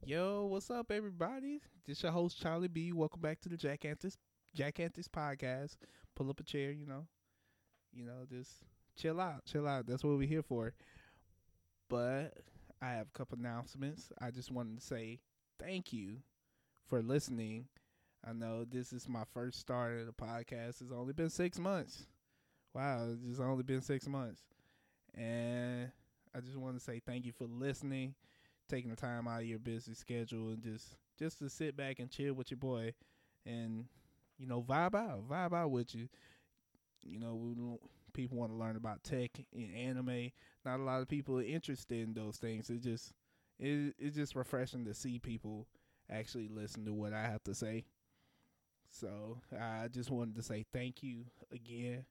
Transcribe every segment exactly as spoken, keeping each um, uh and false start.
Yo, what's up, everybody? This your host Charlie B. Welcome back to the Jack Anthony Jack Anthony podcast. Pull up a chair, you know, you know, just chill out, chill out. That's what we're here for. But I have a couple announcements. I just wanted to say thank you for listening. I know this is my first start of the podcast. It's only been six months. Wow, it's just only been six months, and I just want to say thank you for listening, taking the time out of your busy schedule, and just just to sit back and chill with your boy, and you know vibe out, vibe out with you. You know, we, people want to learn about tech and anime. Not a lot of people are interested in those things. It just it, it's just refreshing to see people actually listen to what I have to say. So I just wanted to say thank you again,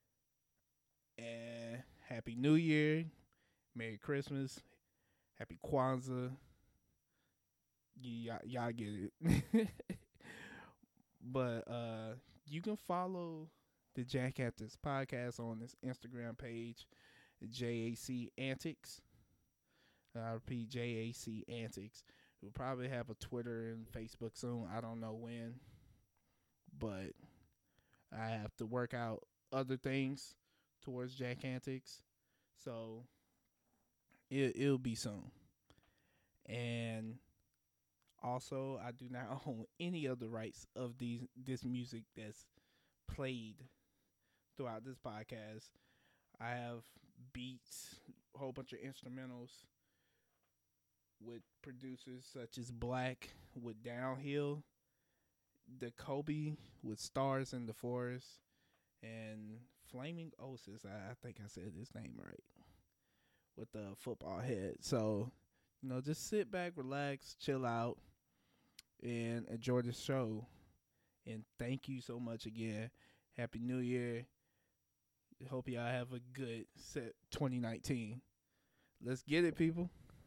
and Happy New Year, Merry Christmas, Happy Kwanzaa. Y'all, y'all get it. But uh, you can follow the Jack Antics podcast on this Instagram page, J A C Antics. I repeat, J A C Antics. We'll probably have a Twitter and Facebook soon. I don't know when, but I have to work out other things towards Jack Antics, so it, it'll be soon. And also, I do not own any of the rights of these this music that's played throughout this podcast. I have beats, a whole bunch of instrumentals with producers such as Black with Downhill, the Kobe with Stars in the Forest, and Flaming Osis. I, I think I said his name right, with the football head. So, you know, just sit back, relax, chill out, and enjoy the show. And thank you so much again. Happy New Year. Hope y'all have a good set twenty nineteen. Let's get it, people.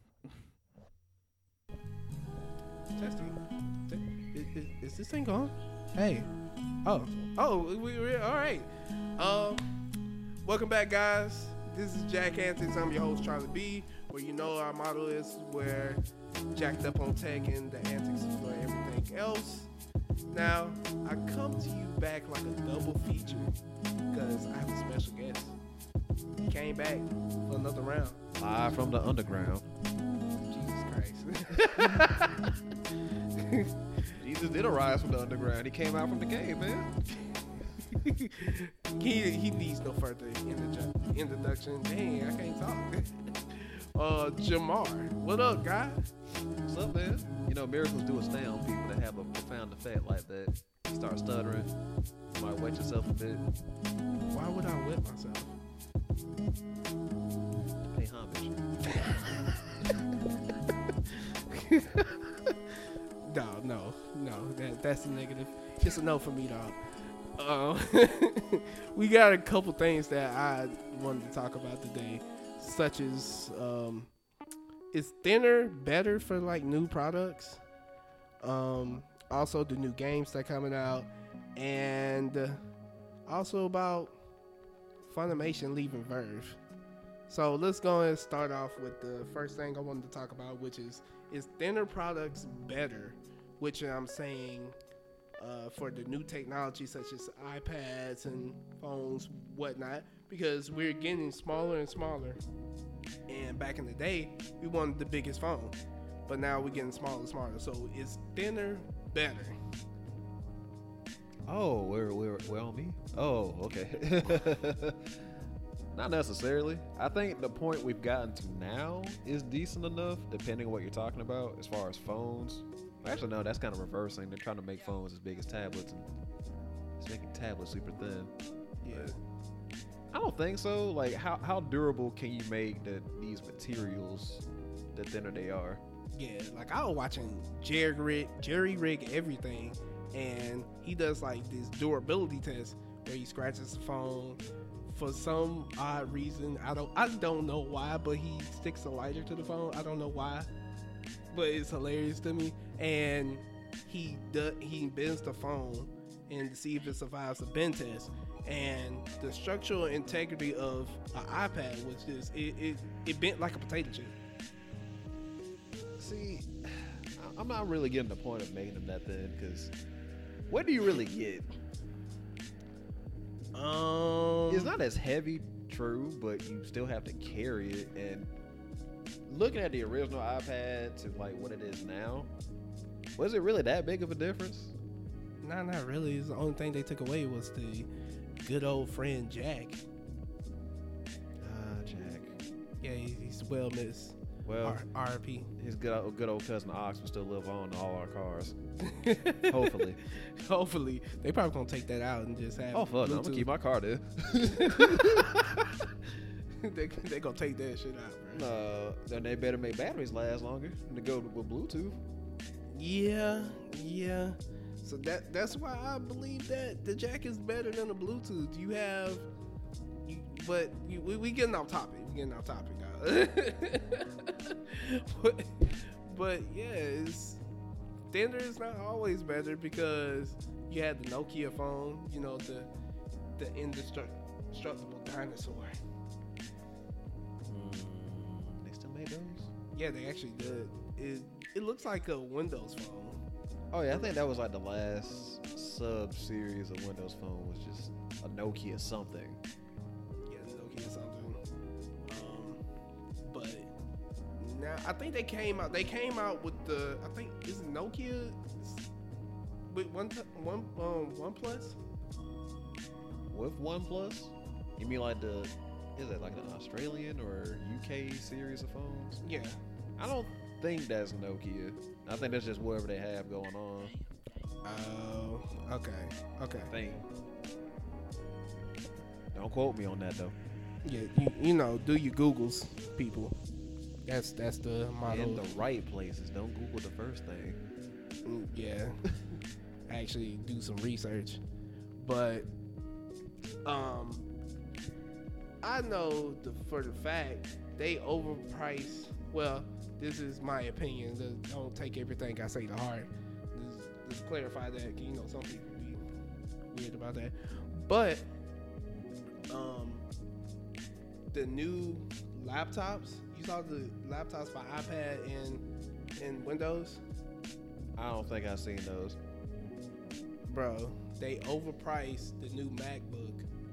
Testing. Is, is, is this thing on? Hey. Oh. Oh, we, we all right. Um, welcome back, guys. This is Jack Antics. I'm your host, Charlie B. Where you know our motto is we're jacked up on tech and the antics for everything else. Now, I come to you back like a double feature because I have a special guest. He came back for another round. Live from the underground. Jesus Christ. Jesus did arise from the underground. He came out from the cave, man. he he needs no further introdu- introduction. Dang, I can't talk. uh, Jamar, what up, guy? What's up, man? You know, miracles do astound people that have a profound effect like that. You start stuttering. You might wet yourself a bit. Why would I wet myself? Pay homage. no, no, no. That that's a negative. It's a no for me, dog. Uh, we got a couple things that I wanted to talk about today, such as um, is thinner better for like new products? Um, also the new games that are coming out, and uh, also about Funimation leaving Verve. So let's go and start off with the first thing I wanted to talk about, which is is thinner products better? Which I'm saying. Uh, for the new technology such as iPads and phones, whatnot, because we're getting smaller and smaller. And back in the day, we wanted the biggest phone, but now we're getting smaller and smaller. So is thinner better? Oh, we're, we're, we're on me? Oh, okay. Not necessarily. I think the point we've gotten to now is decent enough, depending on what you're talking about, as far as phones. Actually, no, that's kind of reversing. They're trying to make phones as big as tablets, and it's making tablets super thin. Yeah. But I don't think so. Like, how, how durable can you make the, these materials the thinner they are? Yeah, like I was watching Jerry Rig, Jerry Rig everything, and he does like this durability test where he scratches the phone. For some odd reason, I don't I don't know why, but he sticks a lighter to the phone. I don't know why, but it's hilarious to me. And he does, he bends the phone and to see if it survives the bend test. And the structural integrity of an iPad was just it it, it bent like a potato chip. See, I- I'm not really getting the point of making them that thin because what do you really get? Um, It's not as heavy, true, but you still have to carry it. And looking at the original iPad to like what it is now, was it really that big of a difference? Nah, not really. It's the only thing they took away was the good old friend Jack. Ah, Jack. Yeah, he's, he's well missed. Well, R- R.I.P. his good old, good old cousin Ox will still live on in all our cars. Hopefully. Hopefully. They probably gonna take that out and just have Oh, fuck. No, I'm going to Bluetooth. keep my car there. they they gonna take that shit out, bro. No, then they better make batteries last longer than to go with Bluetooth. Yeah, yeah. So that that's why I believe that the Jack is better than the Bluetooth. You have, you, but you, we we getting off topic. We getting off topic, guys. but, but yeah, it's thinner is not always better because you had the Nokia phone. You know the the indestructible dinosaur. Mm, they still made those? Yeah, they actually did. It it looks like a Windows phone. Oh, yeah. I think that was like the last sub series of Windows Phone was just a Nokia something. Yeah, Nokia something. Um, but now I think they came out. They came out with the. I think is it Nokia with one t- one um OnePlus. With OnePlus? You mean like the, is it like an Australian or U K series of phones? Yeah. I don't think that's Nokia. I think that's just whatever they have going on. Oh. okay. Okay. I think. Don't quote me on that though. Yeah. You you know do your Googles, people. That's that's the motto. In the right places. Don't Google the first thing. Mm, yeah. Actually do some research. But um I know the for the fact they overprice. Well, this is my opinion. The, don't take everything I say to heart. Just, just clarify that. You know, some people be weird about that. But um the new laptops. You saw the laptops for iPad and and Windows, I don't think I've seen those. bro. They overpriced the new MacBook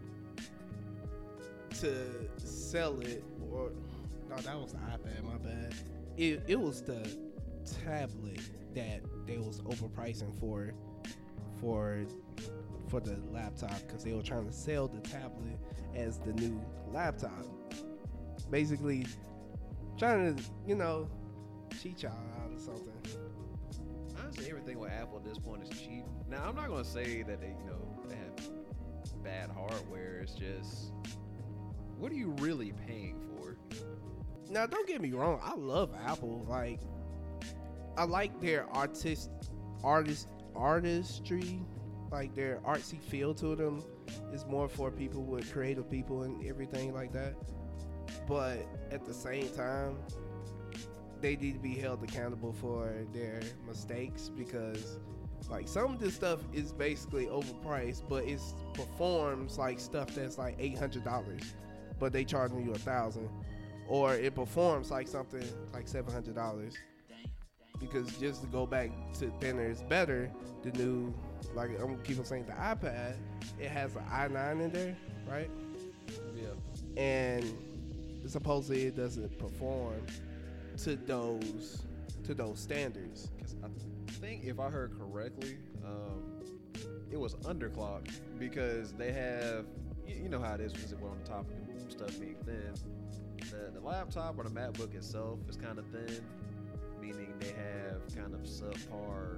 to sell it, or no, that was the iPad. My bad. It it was the tablet that they was overpricing for for for the laptop because they were trying to sell the tablet as the new laptop. Basically, trying to you know cheat y'all out or something. Honestly, everything with Apple at this point is cheap. Now, I'm not going to say that they, you know, they have bad hardware. It's just, what are you really paying for? Now, don't get me wrong. I love Apple. Like, I like their artist, artist, artistry. Like their artsy feel to them is more for people with creative people and everything like that. But at the same time, they need to be held accountable for their mistakes because, like, some of this stuff is basically overpriced, but it performs like stuff that's like eight hundred dollars, but they charging you a thousand. Or it performs like something like seven hundred dollars. Because just to go back to thinner is better, the new, like I'm keep on saying, the iPad, it has an i nine in there, right? Yeah. And supposedly it doesn't perform to those to those standards. Because I think if I heard correctly, um, it was underclocked because they have, you, you know how it is when we're on the topic of stuff being thin. The, the laptop or the MacBook itself is kind of thin, meaning they have kind of subpar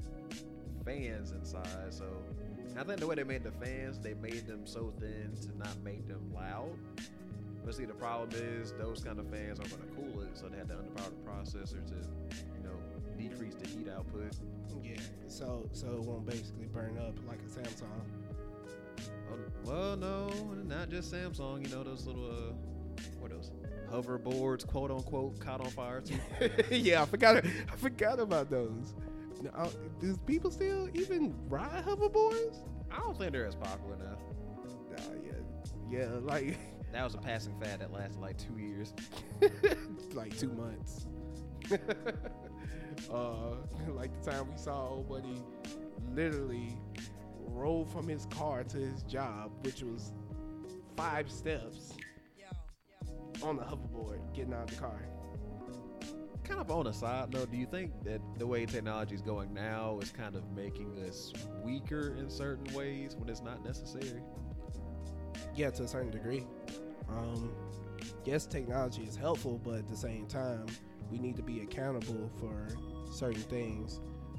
fans inside. So I think the way they made the fans, they made them so thin to not make them loud. But see, the problem is those kind of fans are going to cool it, so they had to underpower the processor to, you know, decrease the heat output. Yeah, so so it won't basically burn up like a Samsung. Oh, well, no, not just Samsung. You know those little, uh, what are those hoverboards, quote unquote, caught on fire too. Yeah, I forgot. I forgot about those. Now, does people still even ride hoverboards? I don't think they're as popular now. Nah, yeah, yeah, like That was a passing fad that lasted like two years. like two months. uh, like the time we saw old buddy literally roll from his car to his job, which was five steps on the hoverboard, getting out of the car. Kind of on a side note, do you think that the way technology is going now is kind of making us weaker in certain ways when it's not necessary? Yeah, to a certain degree. Um, yes, technology is helpful, but at the same time, we need to be accountable for certain things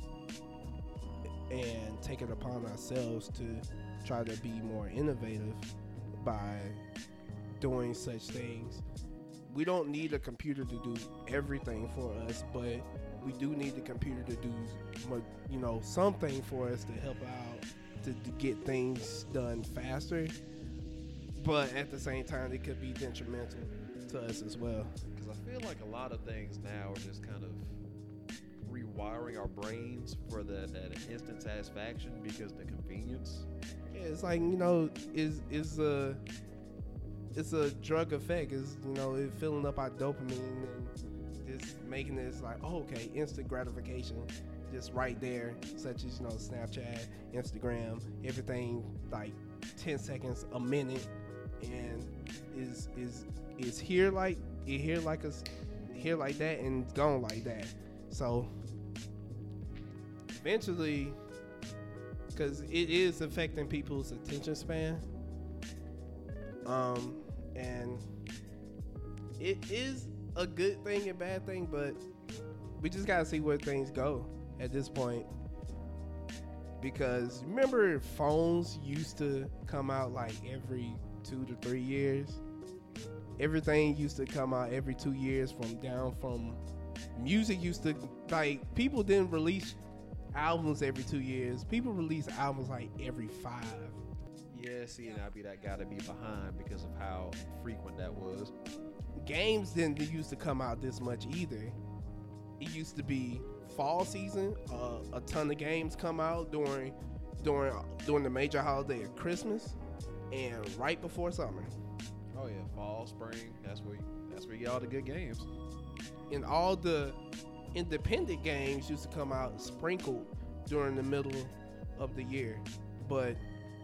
and take it upon ourselves to try to be more innovative by doing such things. We don't need a computer to do everything for us, but we do need the computer to do, you know, something for us to help out to, to get things done faster. But at the same time, it could be detrimental to us as well. Because I feel like a lot of things now are just kind of rewiring our brains for the, that instant satisfaction because of the convenience. Yeah, it's like, you know, is is a it's a drug effect. Is, you know, it filling up our dopamine and just making it like, oh, okay, instant gratification, just right there, such as, you know, Snapchat, Instagram, everything like ten seconds, a minute, and is is is here like it here like us here like that and gone like that. So eventually, because it is affecting people's attention span, um, and it is a good thing and bad thing, but we just gotta see where things go at this point. Because remember, phones used to come out like every two to three years. Everything used to come out every two years. From down from music used to, like, people didn't release albums every two years. People release albums like every five. Yeah, see, and I'd be that guy to be behind because of how frequent that was. Games didn't used to come out this much either. It used to be fall season, uh, a ton of games come out during during during the major holiday of Christmas and right before summer. Oh yeah, fall, spring. That's where that's where you get all the good games. And all the independent games used to come out sprinkled during the middle of the year. But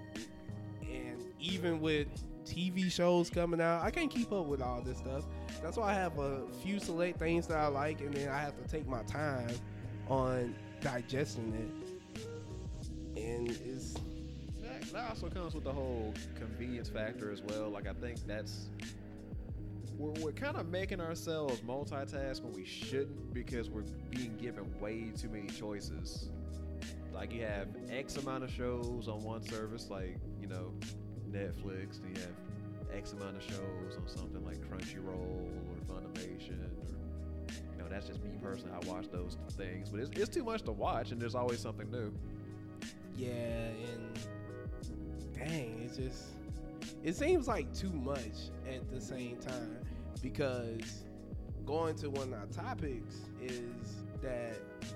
and even with T V shows coming out, I can't keep up with all this stuff. That's why I have a few select things that I like, and then I have to take my time on digesting it. And it's that, that also comes with the whole convenience factor as well. Like, I think that's we're, we're kind of making ourselves multitask when we shouldn't, because we're being given way too many choices. Like, you have X amount of shows on one service, like, you know, Netflix, then you have X amount of shows on something like Crunchyroll or Funimation, or, you know, that's just me personally. I watch those things, but it's, it's too much to watch, and there's always something new. Yeah, and dang, it's just, it seems like too much at the same time, because going to one of our topics is that,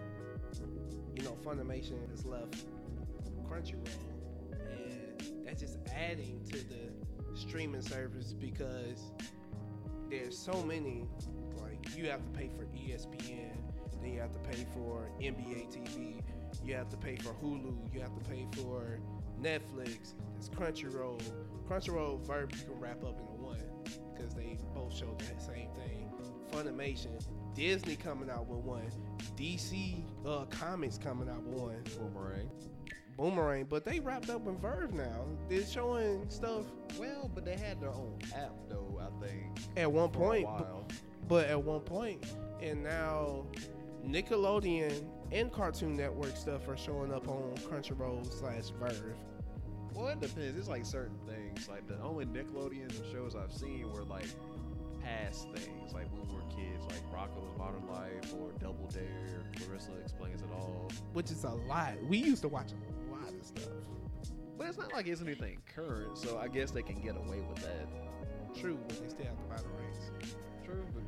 you know, Funimation has left Crunchyroll, and that's just adding to the streaming service, because there's so many, like, you have to pay for E S P N, then you have to pay for N B A T V, you have to pay for Hulu, you have to pay for Netflix, there's Crunchyroll. Crunchyroll, Verb, you can wrap up into one, because they both show the same thing. Funimation, Disney coming out with one, D C uh, Comics coming out with one. Boomerang. Boomerang, but they wrapped up in Verve now. They're showing stuff. Well, but they had their own app, though, I think. At one for point, a while. but, but at one point, and now Nickelodeon and Cartoon Network stuff are showing up on Crunchyroll slash Verve. Well, it depends. It's like certain things. Like, the only Nickelodeon shows I've seen were like past things, like when we were kids, like Rocko's Modern Life or Double Dare, Clarissa Explains It All. Which is a lot. We used to watch a lot of stuff. But it's not like it's anything current, so I guess they can get away with that. True, but they still have to buy the rights. True, but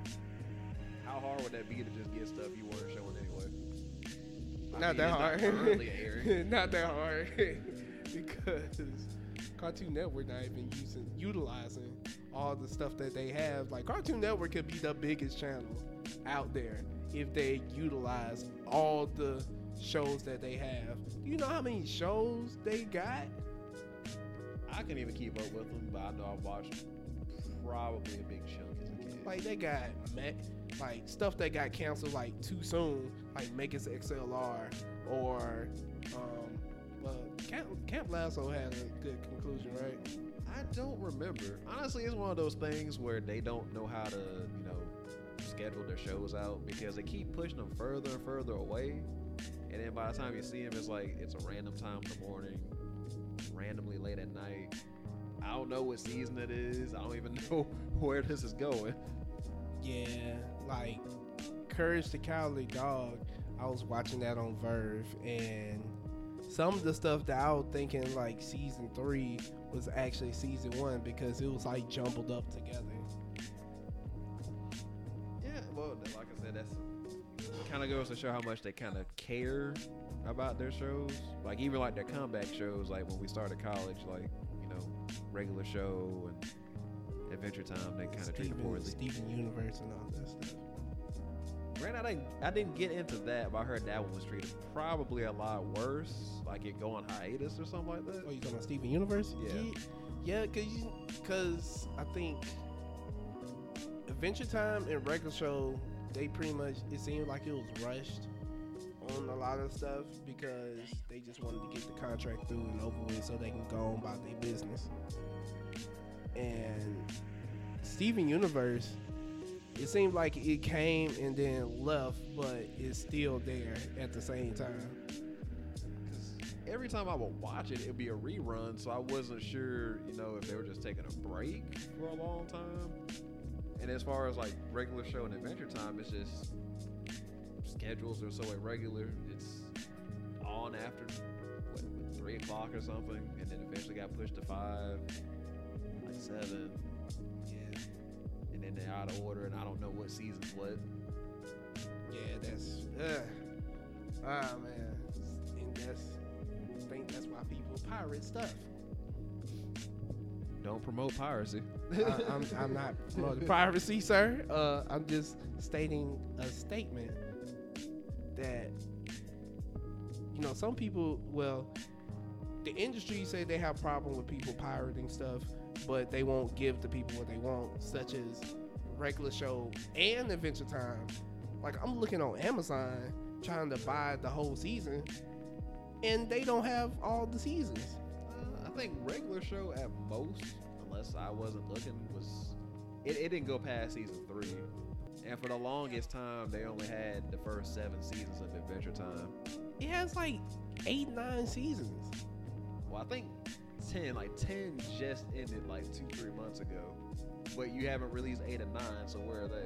how hard would that be to just get stuff you weren't showing anyway? I Not mean, that it's hard. Not currently airing. Not that hard. Because Cartoon Network not even using utilizing all the stuff that they have. Like, Cartoon Network could be the biggest channel out there, if they utilize all the shows that they have. Do you know how many shows they got? I can't even keep up with them, but I know I've watched probably a big chunk as a kid. Like they got like stuff that got canceled like too soon, like Megas X L R or um, well, Camp, Camp Lasso had a good conclusion, right? I don't remember. Honestly, it's one of those things where they don't know how to, you know, schedule their shows out because they keep pushing them further and further away. And then by the time you see them, it's like it's a random time in the morning, randomly late at night. I don't know what season it is. I don't even know where this is going. Yeah, like Courage the Cowardly Dog. I was watching that on Verve, and some of the stuff that I was thinking like season three was actually season one because it was like jumbled up together. Yeah, well, like I said, that's kind of goes to show how much they kind of care about their shows. Like even like their comeback shows, like when we started college, like, you know, Regular Show and Adventure Time, they kind of treated poorly. Steven Universe and all that stuff. Granted, I didn't, I didn't get into that, but I heard that one was treated probably a lot worse. Like it go on hiatus or something like that. Oh, you talking about Steven Universe? Yeah. Yeah, because because I think Adventure Time and Regular Show, they pretty much, it seemed like it was rushed on a lot of stuff because they just wanted to get the contract through and over with so they can go on about their business. And Steven Universe, it seemed like it came and then left, but it's still there at the same time. Every time I would watch it, it'd be a rerun, so I wasn't sure, you know, if they were just taking a break for a long time. And as far as like Regular Show and Adventure Time, it's just schedules are so irregular. It's on after what, three o'clock or something, and then eventually got pushed to five, like seven. Yeah, and then they're out of order, and I don't know what season's what. Yeah, that's uh, ah man, and that's I think that's why people pirate stuff. Don't promote piracy. I, I'm, I'm not promoting piracy, sir. Uh, I'm just stating a statement that, you know, some people, well, the industry say they have problem with people pirating stuff, but they won't give the people what they want, such as Regular Show and Adventure Time. Like, I'm looking on Amazon trying to buy the whole season, and they don't have all the seasons. Uh, I think Regular Show at most, unless I wasn't looking, was it, it didn't go past season three. And for the longest time, they only had the first seven seasons of Adventure Time. It has like eight, nine seasons. Well, I think ten, like ten just ended like two, three months ago. But you haven't released eight and nine, so where are they?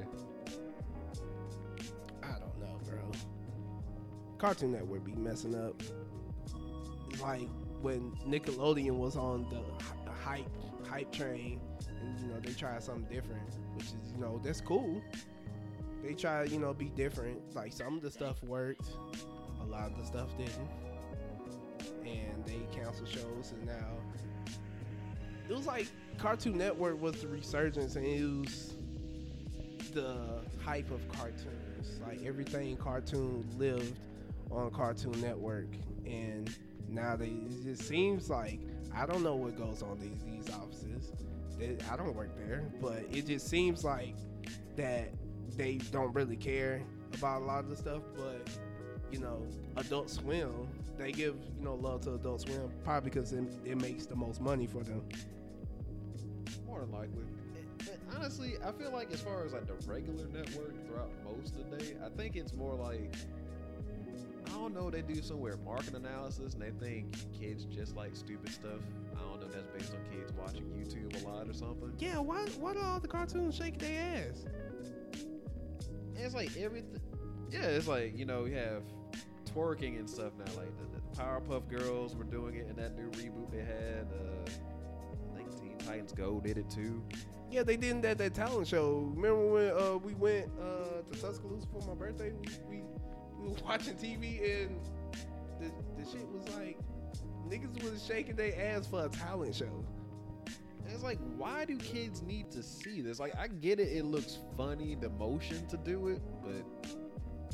I don't know, bro. Cartoon Network be messing up. Like when Nickelodeon was on the hype hype train, and you know they tried something different, which is, you know, that's cool. They try, you know, be different. Like some of the stuff worked, a lot of the stuff didn't, and they canceled shows. And now it was like Cartoon Network was the resurgence, and it was the hype of cartoons. Like everything cartoon lived on Cartoon Network, and now they, it just seems like, I don't know what goes on these these offices. They, I don't work there, but it just seems like that they don't really care about a lot of the stuff. But you know, Adult Swim, they give, you know, love to Adult Swim probably because it, it makes the most money for them. More than likely. But honestly, I feel like as far as like the regular network throughout most of the day, I think it's more like, I don't know, they do somewhere market analysis and they think kids just like stupid stuff. I don't know if that's based on kids watching YouTube a lot or something. Yeah, why why do all the cartoons shake their ass? And it's like everything. Yeah, it's like, you know, we have twerking and stuff now. Like the, the Powerpuff Girls were doing it in that new reboot they had. Uh, I think Teen Titans Go did it too. Yeah, they did that that talent show. Remember when uh, we went uh, to Tuscaloosa for my birthday? We, we we were watching T V and the the shit was like, niggas was shaking their ass for a talent show. And it's like, why do kids need to see this? Like, I get it, it looks funny, the motion to do it, but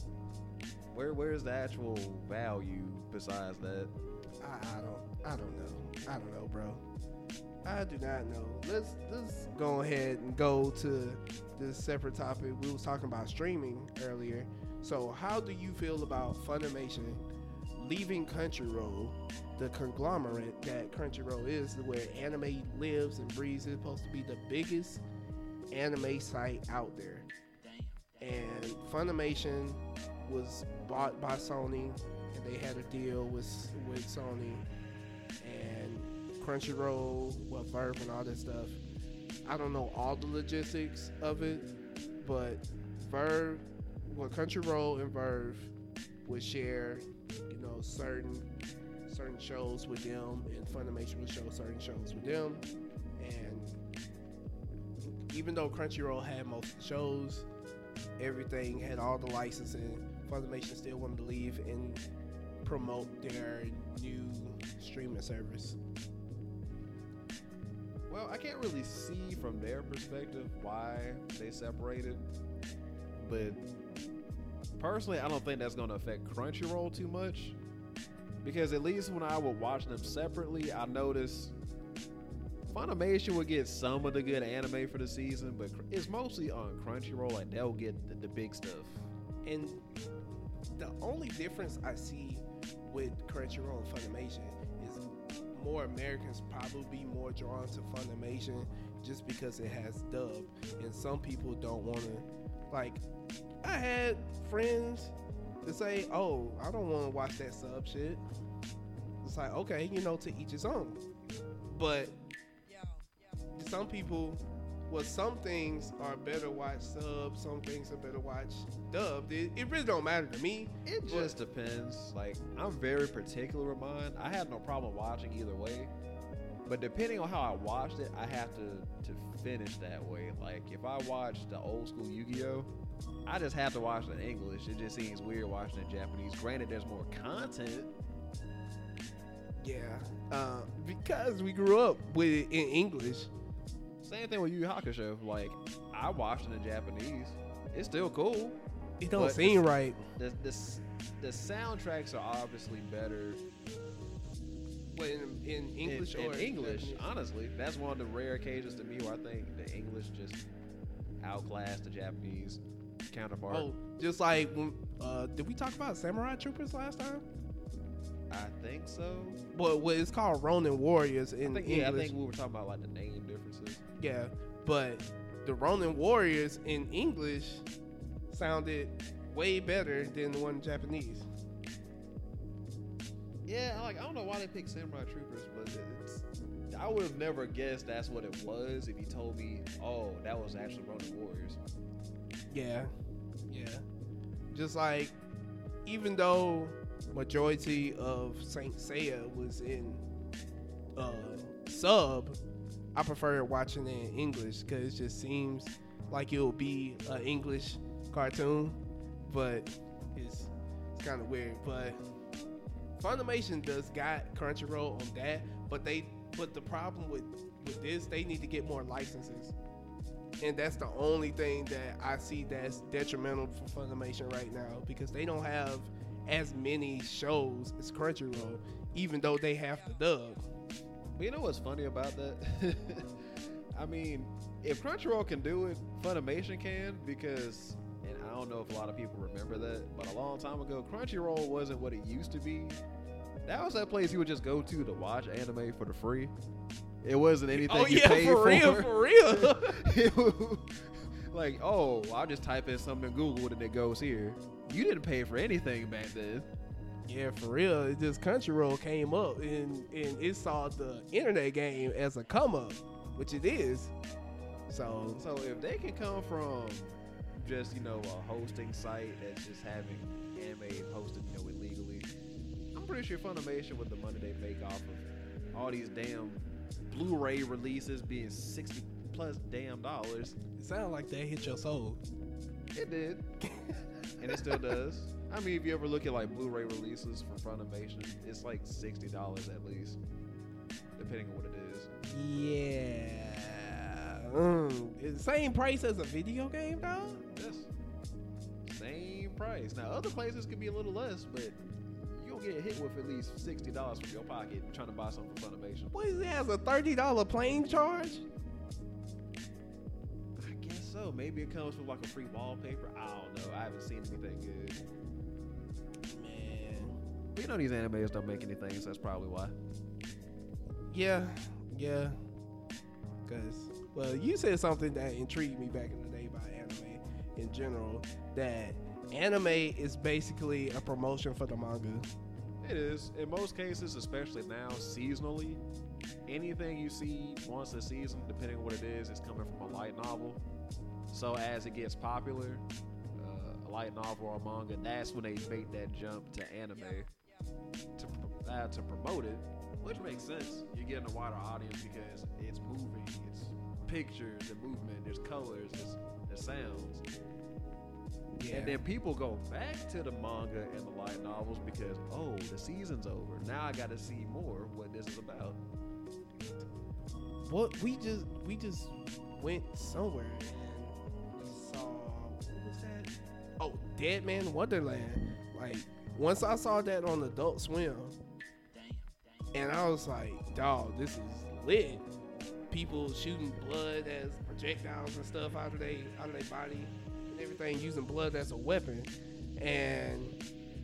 Where where's the actual value besides that? I, I don't I don't know. I don't know, bro. I do not know. Let's let's go ahead and go to this separate topic. We was talking about streaming earlier. So how do you feel about Funimation leaving Crunchyroll, the conglomerate that Crunchyroll is, where anime lives and breathes? It's supposed to be the biggest anime site out there. And Funimation was bought by Sony, and they had a deal with with Sony and Crunchyroll, well, Verve and all that stuff. I don't know all the logistics of it, but Verve, well, Crunchyroll and Verve would share, you know, certain certain shows with them, and Funimation would show certain shows with them. And even though Crunchyroll had most of the shows, everything had all the licensing, Funimation still wanted to leave and promote their new streaming service. Well, I can't really see from their perspective why they separated, but personally, I don't think that's going to affect Crunchyroll too much, because at least when I would watch them separately, I noticed Funimation would get some of the good anime for the season, but it's mostly on Crunchyroll, like they'll get the, the big stuff. And the only difference I see with Crunchyroll and Funimation is more Americans probably be more drawn to Funimation just because it has dub, and some people don't want to. Like, I had friends that say, "Oh, I don't want to watch that sub shit." It's like, okay, you know, to each his own. But some people, well, some things are better watch sub, some things are better watch dubbed. It, it really don't matter to me. It just depends. Like, I'm very particular with mine. I have no problem watching either way, but depending on how I watched it, I have to to finish that way. Like, if I watch the old school Yu-Gi-Oh, I just have to watch it in English. It just seems weird watching it in Japanese. Granted, there's more content. Yeah, uh, because we grew up with it in English. Same thing with Yu Yu Hakusho. Like, I watched it in Japanese. It's still cool. It don't seem the, right. The, the the soundtracks are obviously better. What, in, in English in, or in English? Japanese? Honestly, that's one of the rare occasions to me where I think the English just outclassed the Japanese counterpart. Oh, just like when, uh, did we talk about Samurai Troopers last time? I think so. But what it's called Ronin Warriors in I think, English. yeah, I think we were talking about like the name differences. Yeah, but the Ronin Warriors in English sounded way better than the one in Japanese. Yeah, like, I don't know why they picked Samurai Troopers, but it's, I would have never guessed that's what it was if you told me, oh, that was actually Ronin Warriors. Yeah, yeah. Just like, even though majority of Saint Seiya was in uh, sub, I prefer watching it in English because it just seems like it will be an English cartoon, but it's it's kind of weird. But Funimation does got Crunchyroll on that, but they but the problem with with this, they need to get more licenses, and that's the only thing that I see that's detrimental for Funimation right now, because they don't have as many shows as Crunchyroll, even though they have the dub. But you know what's funny about that? I mean, if Crunchyroll can do it, Funimation can, because, and I don't know if a lot of people remember that, but a long time ago, Crunchyroll wasn't what it used to be. That was that place you would just go to to watch anime for the free. It wasn't anything oh, you yeah, paid for. for. real, for real. It was like, oh, I'll just type in something in Google and it goes here. You didn't pay for anything back then. Yeah, for real. It just Crunchyroll came up and, and it saw the internet game as a come up, which it is. So, so if they can come from just, you know, a hosting site that's just having anime posted, you know, illegally, I'm pretty sure Funimation, with the money they make off of all these damn Blu-ray releases being sixty plus damn dollars. It sounded like that hit your soul. It did. And it still does. I mean, if you ever look at like Blu-ray releases from Funimation, it's like sixty dollars at least, depending on what it is. Yeah. Mm. It's the same price as a video game, dog? Yes. Same price. Now other places could be a little less, but you'll get hit with at least sixty dollars from your pocket trying to buy something from Funimation. What is it? Has a thirty dollar plane charge? I guess so. Maybe it comes with like a free wallpaper. I don't know. I haven't seen anything good. Man, But you know these animes don't make anything, so that's probably why. yeah, yeah. Cause well, you said something that intrigued me back in the day about anime in general. That anime is basically a promotion for the manga. It is. In most cases, especially now, seasonally, anything you see once a season, depending on what it is, is coming from a light novel. So as it gets popular, uh, a light novel or a manga, that's when they make that jump to anime to, uh, to promote it, which makes sense. You're getting a wider audience because it's moving, it's pictures and movement, there's colors, there's, there's sounds. Yeah. And then people go back to the manga and the light novels because, oh, the season's over. Now I got to see more what this is about. What we just we just went somewhere and we saw, what was that? Oh, Dead Man Wonderland. Like once I saw that on Adult Swim, and I was like, dog, this is lit. People shooting blood as projectiles and stuff out of their out of their body. Everything using blood as a weapon, and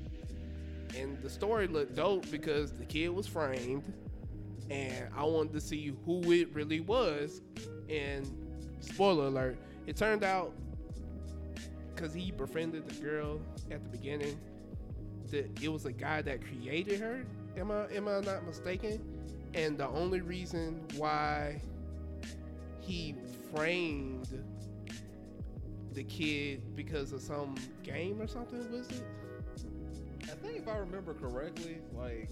and the story looked dope because the kid was framed, and I wanted to see who it really was. And spoiler alert, it turned out because he befriended the girl at the beginning that it was a guy that created her. Am I am I not mistaken? And the only reason why he framed the kid because of some game or something, was it? I think if I remember correctly, like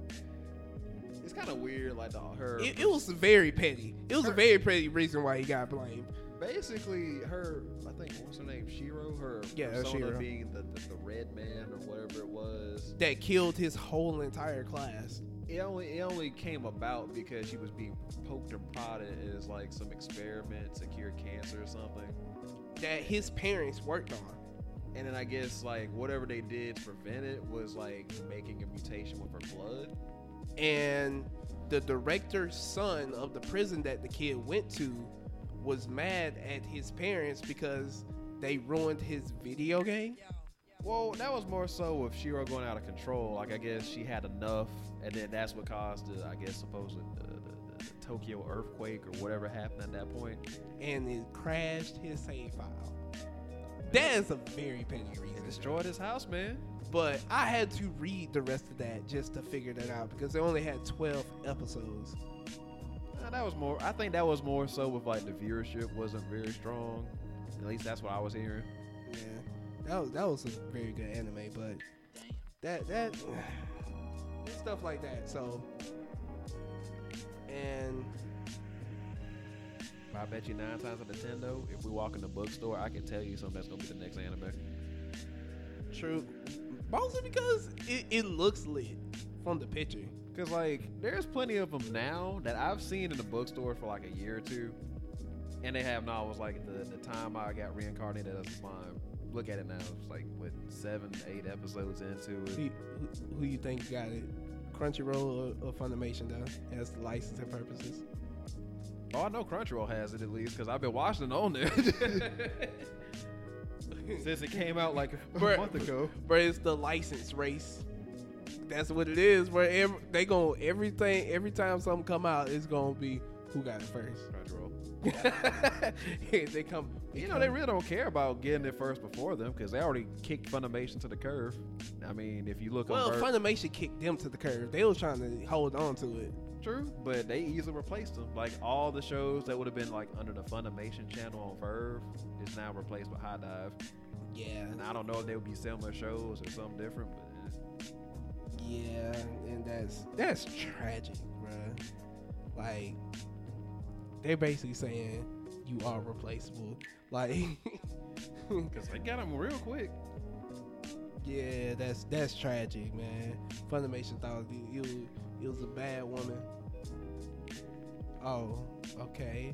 it's kind of weird. Like the, her, It, it was very petty. It was her, a very petty reason why he got blamed. Basically, her. I think what's her name? Shiro. Her Yeah, persona Shiro. being the, the the red man or whatever it was. That killed his whole entire class. It only it only came about because she was being poked and prodded as like some experiment to cure cancer or something. That his parents worked on. And then I guess like whatever they did to prevent it was like making a mutation with her blood. And the director's son of the prison that the kid went to was mad at his parents because they ruined his video game. Well, that was more so with Shiro going out of control. Like I guess she had enough, and then that's what caused the, I guess, supposedly the, the, the Tokyo earthquake or whatever happened at that point. And it crashed his save file. That is a very petty reason. It destroyed his house, man. But I had to read the rest of that just to figure that out because they only had twelve episodes. Uh, that was more. I think that was more so with like the viewership wasn't very strong. At least that's what I was hearing. Yeah, that was that was a very good anime, but that that stuff like that. So, and I bet you nine times out of ten though, if we walk in the bookstore, I can tell you something that's gonna be the next anime. true, mostly because it, it looks lit from the picture. Cause like there's plenty of them now that I've seen in the bookstore for like a year or two, and they have novels like the the time I got reincarnated as a slime. Look at it now, it's like what seven, eight episodes into Who, it. you- who, who you think got it? Crunchyroll or, or Funimation though, as the licensing purposes. Oh, I know Crunchyroll has it at least because I've been watching it on there since it came out like a Bruh. month ago. But it's the license race. That's what it is. Where every, they gon' everything every time something come out, it's gonna be who got it first. Crunchyroll. they come. You know, they really don't care about getting it first before them because they already kicked Funimation to the curve. I mean, if you look Well, on Ver- Funimation kicked them to the curve. They was trying to hold on to it. True, but they easily replaced them. Like all the shows that would have been like under the Funimation channel on Verve is now replaced by High Dive. Yeah, And I don't know if they would be similar shows or something different, but eh. yeah, and that's that's tragic, bruh. Like they're basically saying you are replaceable. Like, because they got them real quick. yeah, that's that's tragic, man. Funimation thought it, it was it was a bad woman. Oh, okay.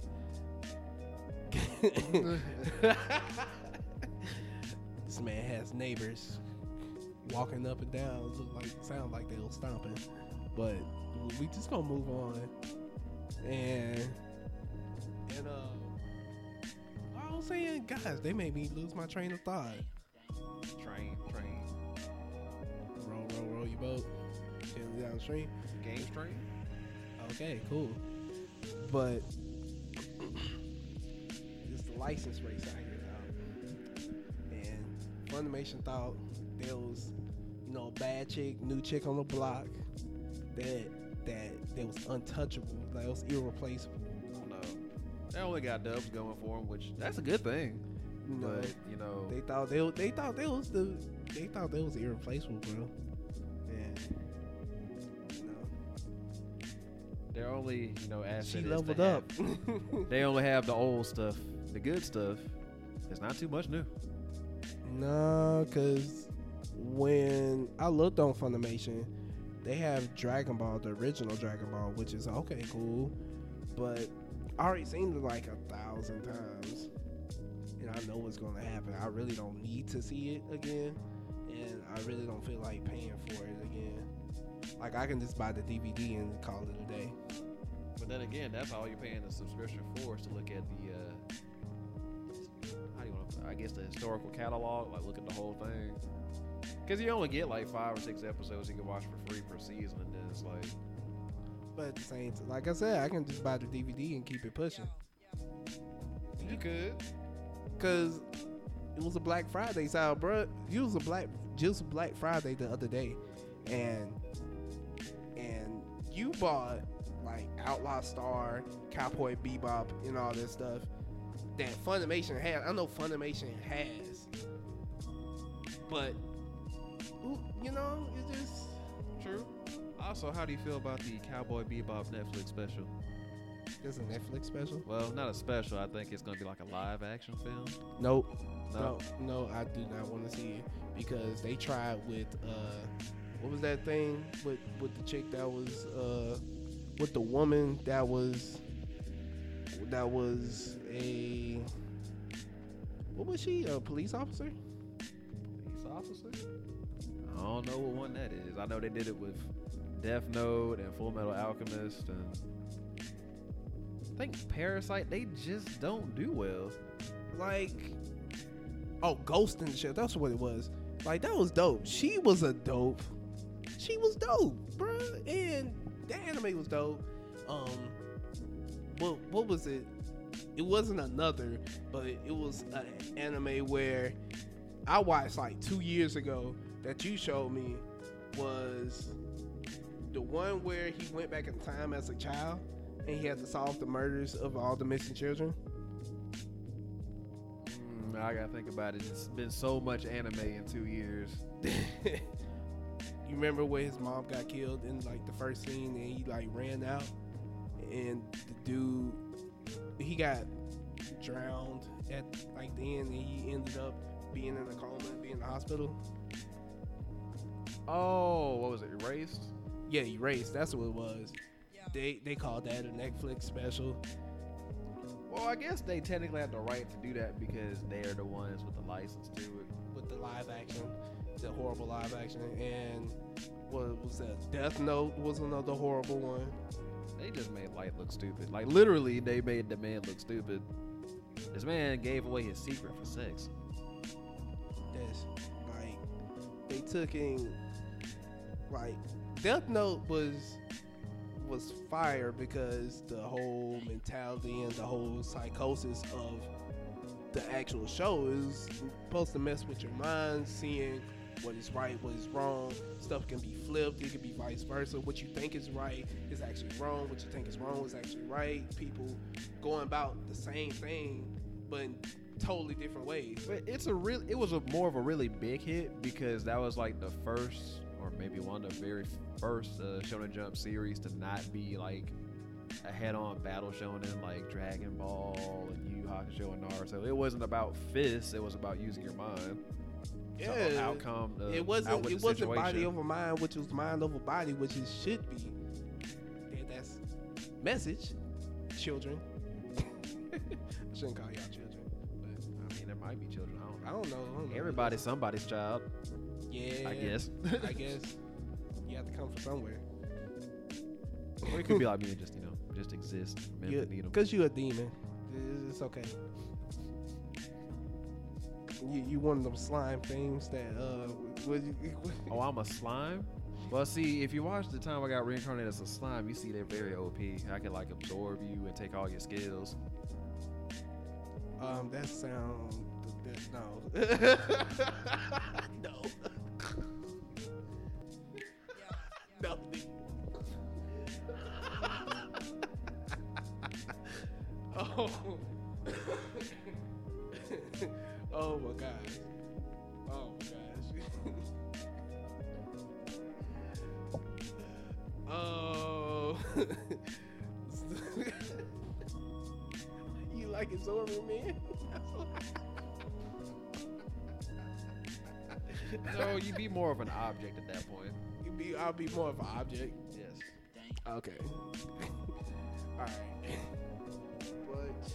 This man has neighbors walking up and down, look like, sound like they were stomping. But we just gonna move on. And and uh, I was saying, guys, they made me lose my train of thought. Train, train. Roll, roll, roll your boat. Get downstream. Game train. Okay, cool. But it's the license race out here now. And Funimation thought there was, you know, a bad chick, new chick on the block that that that was untouchable, like it was irreplaceable. No, they only got dubs going for them, which that's a good thing. You know, but you know, they thought they they thought they was the they thought they was irreplaceable, bro. And you know, they're only you know asset she is leveled to up. have- they only have the old stuff, the good stuff. There's not too much new. No, cause when I looked on Funimation, they have Dragon Ball, the original Dragon Ball, which is okay, cool, but I already seen it like a thousand times, and I know what's gonna happen. I really don't need to see it again, and I really don't feel like paying for it again. Like I can just buy the D V D and call it a day. But then again, that's all you're paying the subscription for, is to look at the uh, how do you want to? I guess the historical catalog, like look at the whole thing. Because you only get like five or six episodes you can watch for free per season, and then it's like. But at the same time, like I said, I can just buy the D V D and keep it pushing. You could. Cause it was a Black Friday sale, bro. It was a black, just Black Friday the other day, and and you bought like Outlaw Star, Cowboy Bebop, and all this stuff that Funimation has. I know Funimation has, but you know, it's just True. Also, how do you feel about the Cowboy Bebop Netflix special? it's a Netflix special. Well, not a special. I think it's going to be like a live action film. Nope. No. No, no, I do not want to see it because they tried with uh, what was that thing with with the chick that was uh, with the woman that was that was a what was she, a police officer? Police officer? I don't know what one that is. I know they did it with Death Note and Full Metal Alchemist, and I think Parasite. They just don't do well. Like, oh, Ghost in the Shell. That's what it was. Like that was dope. She was a dope. She was dope, bruh. And the anime was dope. Um, what what was it? It wasn't another, but it was an anime where I watched like two years ago that you showed me. Was the one where he went back in time as a child and he had to solve the murders of all the missing children? Mm, I gotta think about it. It's been so much anime in two years. You remember where his mom got killed in like the first scene and he like ran out and the dude, he got drowned at like the end and he ended up being in a coma and being in the hospital? Oh, what was it? Erased? Yeah, Erased. That's what it was. They they called that a Netflix special. Well, I guess they technically have the right to do that because they're the ones with the license to it. With the live action, the horrible live action, and what was that? Death Note was another horrible one. They just made Light look stupid. Like, literally, they made the man look stupid. This man gave away his secret for sex. That's like they took in like Death Note was was fire because the whole mentality and the whole psychosis of the actual show is supposed to mess with your mind, seeing what is right, what is wrong. Stuff can be flipped, it can be vice versa. What you think is right is actually wrong. What you think is wrong is actually right. People going about the same thing, but in totally different ways. But it's a real. It was a more of a really big hit because that was like the first, or maybe one of the very first uh, Shonen Jump series to not be like a head-on battle shonen like Dragon Ball and Yu Yu Hakusho and Naruto. It wasn't about fists. It was about using your mind. Yeah, So outcome. Uh, it wasn't. outwit It the wasn't body situation. over mind, which was mind over body, which it should be. Yeah, that's message, children. I shouldn't call y'all children, but I mean, there might be children. I don't I don't know. I don't know. Everybody's somebody's child. Yeah. I guess. I guess you have to come from somewhere. Or it could be like me and just, you know, just exist. Men that need 'em. Because you a demon. It's, it's okay. You you one of them slime things that uh. What, what, Oh, I'm a slime? Well, see, if you watch the time I got reincarnated as a slime, you see they're very O P. I can, like, absorb you and take all your skills. Um, that sound. That, no. no. no. Oh. Oh my gosh. Oh my gosh. Oh. You like absorbing men? No, you'd be more of an object at that point. You be, I'll be more of an object. Yes. Okay. All right. But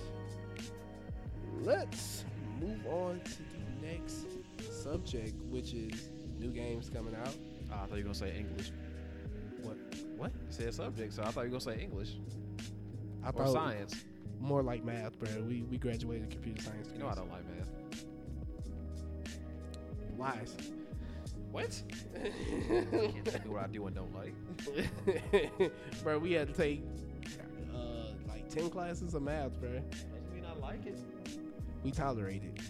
let's move on to the next subject, which is new games coming out. Oh, I thought you were going to say English. What? What? You said subject, so I thought you were going to say English. I Or thought science. more like math, bro. We we graduated computer science. You know I don't like math. Lies. What? Can't tell me what I do and don't like. Bro, we had to take uh, like ten classes of math, bro. Doesn't mean I like it. We tolerate it.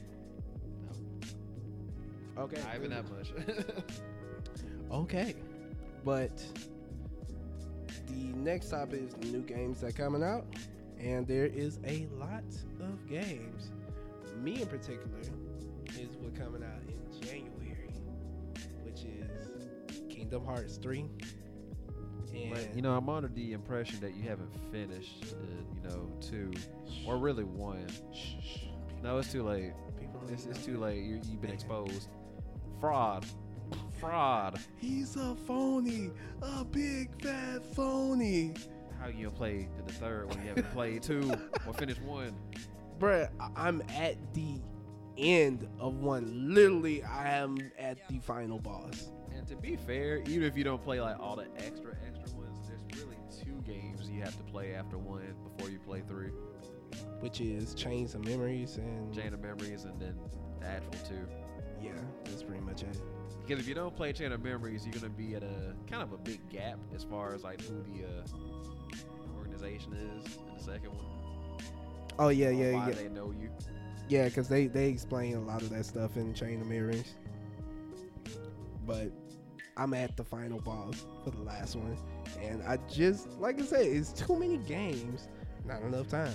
Okay. Not even that much. Okay. But the next topic is the new games that are coming out. And there is a lot of games. Me in particular is what coming out in January, which is Kingdom Hearts three. And But, you know, I'm under the impression that you haven't finished, uh, you know, two, or really one. shh, shh, No, it's too late. people don't It's, even it's know. too late. You, you've been exposed. Fraud. Fraud. He's a phony, a big fat phony. How you gonna play to the third when you haven't played two or finished one? Bruh, I- I'm at the end of one. Literally, I am at the final boss. And to be fair, even if you don't play like all the extra extra ones, there's really two games you have to play after one before you play three. Which is Chains of Memories and Chain of Memories and then the actual two. yeah, that's pretty much it. Because if you don't play Chain of Memories, you're gonna be at a kind of a big gap as far as like who the uh, organization is in the second one. Oh yeah, Or yeah, why yeah, they know you. yeah. Because they they explain a lot of that stuff in Chain of Memories. But I'm at the final boss for the last one, and I just like I said, it's too many games, not enough time.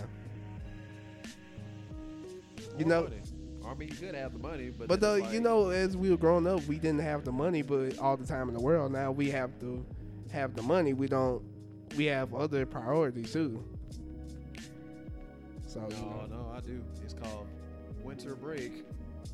You More know. money. I mean, you could have the money, but But then though, it's you like- know, as we were growing up, we didn't have the money, but all the time in the world. Now we have to have the money. We don't. We have other priorities too. So you No, know. no, I do. It's called winter break.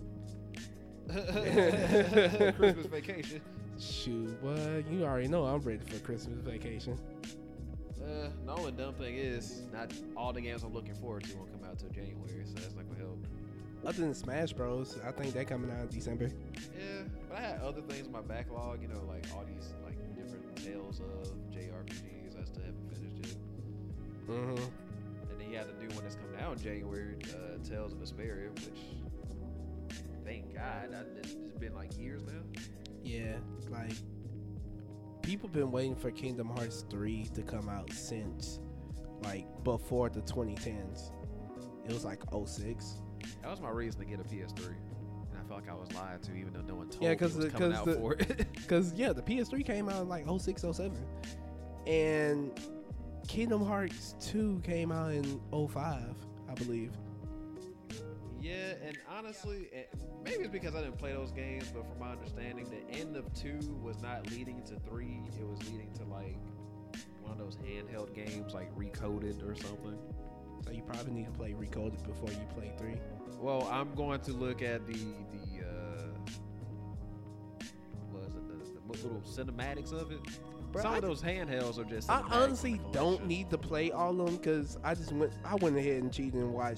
Christmas vacation. Shoot, what you already know. I'm ready for Christmas vacation. Uh, the only dumb thing is, not all the games I'm looking forward to won't come out till January, so that's not gonna help. Other than Smash Bros, I think that coming out in December. Yeah, but I had other things in my backlog, you know, like all these like different Tales of J R P Gs I still haven't finished yet. Mm-hmm. And then you had the new one that's coming out in January, uh, Tales of Vesperia, which thank God, I, it's, it's been like years now. Yeah, like people been waiting for Kingdom Hearts three to come out since like before the twenty tens. It was like oh six. That was my reason to get a P S three. And I felt like I was lied to, even though no one told Yeah, me it 'cause was the- coming 'cause out the- for it. Cause yeah, the P S three came out in like oh six, oh seven, and Kingdom Hearts two came out in oh five, I believe. Yeah, and honestly, eh, maybe it's because I didn't play those games, but from my understanding, the end of two was not leading to three. It was leading to like one of those handheld games, like Recoded or something. So you probably need to play Recoded before you play three. Well, I'm going to look at the the uh, what is it, the, the little cinematics of it. Bro, Some I of those handhelds are just. I cinematics honestly from the don't collection. need to play all of them because I just went. I went ahead and cheated and watched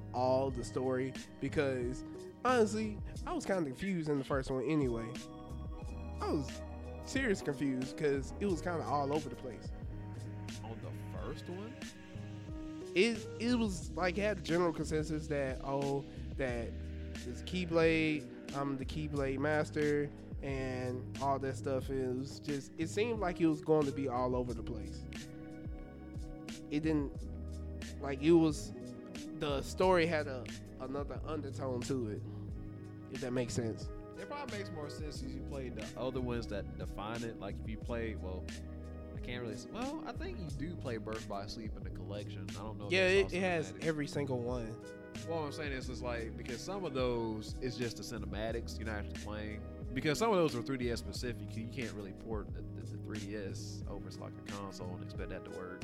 all the story, because honestly, I was kind of confused in the first one anyway. I was serious confused because it was kind of all over the place. On the first one? It it was like it had a general consensus that, oh, that it's Keyblade, I'm the Keyblade master, and all that stuff. It was just, it seemed like it was going to be all over the place. It didn't, like, it was, the story had a another undertone to it, if that makes sense. It probably makes more sense if you played the other ones that define it. Like if you played, well, I can't really. Well, I think you do play Birth by Sleep in the collection. I don't know. If Yeah, it's it, all it has cinematics. every single one. Well, what I'm saying is, it's like because some of those is just the cinematics. You're not actually playing. Because some of those are three D S specific. You can't really port the, the, the three D S over to like the console and expect that to work.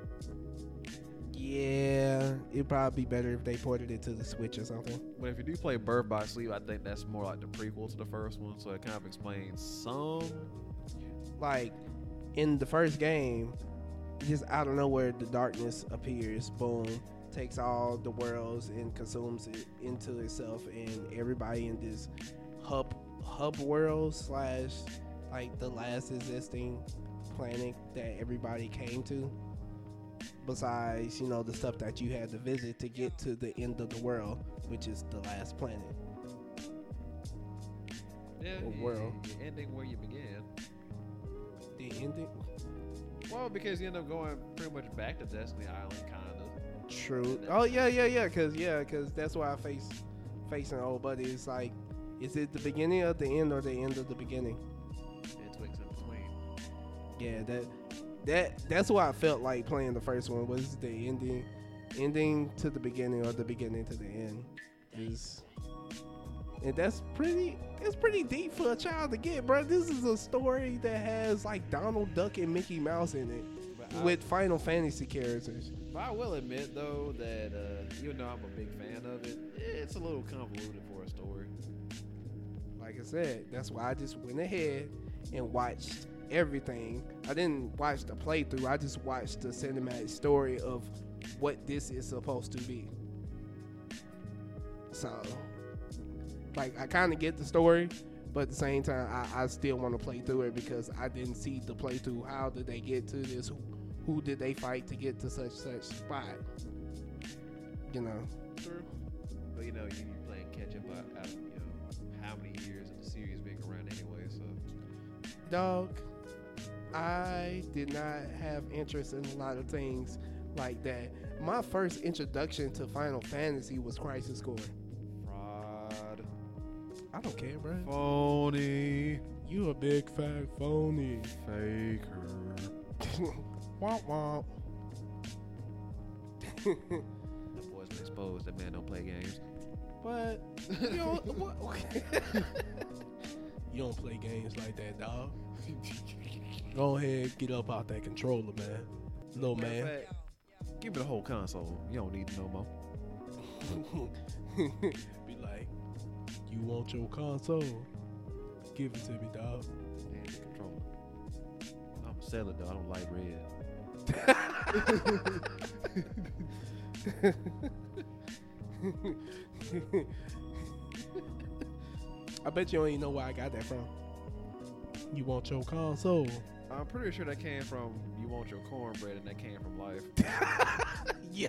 Yeah, it'd probably be better if they ported it to the Switch or something. But if you do play Birth by Sleep, I think that's more like the prequel to the first one. So it kind of explains some. Like, in the first game, just out of nowhere, the darkness appears, boom, takes all the worlds and consumes it into itself, and everybody in this hub hub world slash like the last existing planet that everybody came to, besides, you know, the stuff that you had to visit to get to the end of the world, which is the last planet. Yeah, Or you, world. you're ending where you began. The ending? Well, because you end up going pretty much back to Destiny Island, kind of. True. Oh yeah, yeah, yeah. Cause yeah, cause that's why I face facing old buddy. It's like, is it the beginning of the end or the end of the beginning? And Twix in between. Yeah, that that that's why I felt like playing the first one was the ending, ending to the beginning or the beginning to the end. Is and that's pretty. It's pretty deep for a child to get, bro. This is a story that has like Donald Duck and Mickey Mouse in it, But I, with Final Fantasy characters. but I will admit though that uh, even though I'm a big fan of it, it's a little convoluted for a story. Like I said, that's why I just went ahead and watched everything. I didn't watch the playthrough. I just watched the cinematic story of what this is supposed to be. So, like, I kind of get the story, but at the same time, I, I still want to play through it because I didn't see the playthrough. How did they get to this? Who, who did they fight to get to such such spot? You know. True. But you know, you you playing catch up out, out of, you know, how many years of the series being around anyway, so. Dog, I did not have interest in a lot of things like that. My first introduction to Final Fantasy was Crisis Core. Fraud. I don't care, bro. Phony. You a big fat phony. Faker. Womp womp. That boy's been exposed. That man don't play games. But you don't, what? You don't play games like that, dog. Go ahead, get up out that controller, man. Little Matter of man. fact, give me the whole console. You don't need it no more. Be like, you want your console? Give it to me, dog. And the controller. I'm a seller though. I don't like red. I bet you don't even know where I got that from. You want your console? I'm pretty sure that came from You Want Your Cornbread, and that came from Life. Yeah.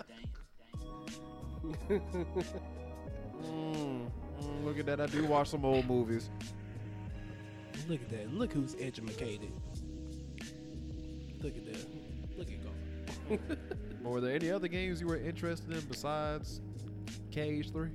mm, mm, look at that. I do watch some old movies. Look at that. Look who's educated. Look at that. Look at God. But were there any other games you were interested in besides Cage three?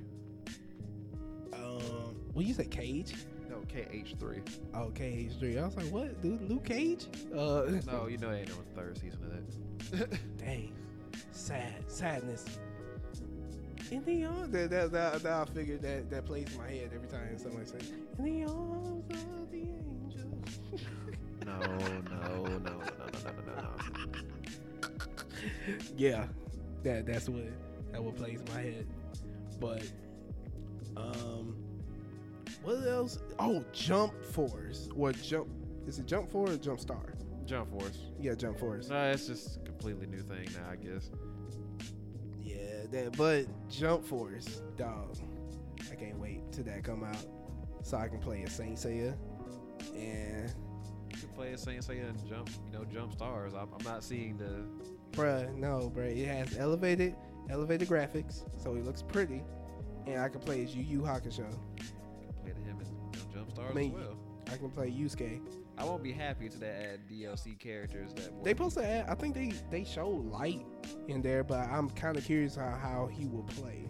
Um, well, you said Cage? No, K H three. Oh, Cage three. I was like, what, dude? Luke Cage? Uh, No, you know they ain't no third season of that. dang, sad, sadness. In the arms, that, that, that, that I figured that that plays in my head every time somebody says, "In the arms of the angel." No, no, no, no, no, no, no, no. Yeah, that that's what that what plays in my head. But um, what else? Oh, Jump Force or Jump? Is it Jump Force or Jump Star? Jump Force. Yeah, Jump Force. No, it's just a completely new thing now, I guess. Yeah, that, but Jump Force, dog. I can't wait till that come out so I can play a Saint Seiya. And You can play a Saint Seiya and jump, you know, jump stars. I'm, I'm not seeing the. bruh, no, bruh, it has elevated, elevated graphics, so it looks pretty. And I can play as Yu Yu Hakusho. Play to him and you know, jump stars I mean, as well. I can play Yusuke. I won't be happy till they add D L C characters that. They supposed to add, I think they they showed Light in there, but I'm kind of curious how, how he will play.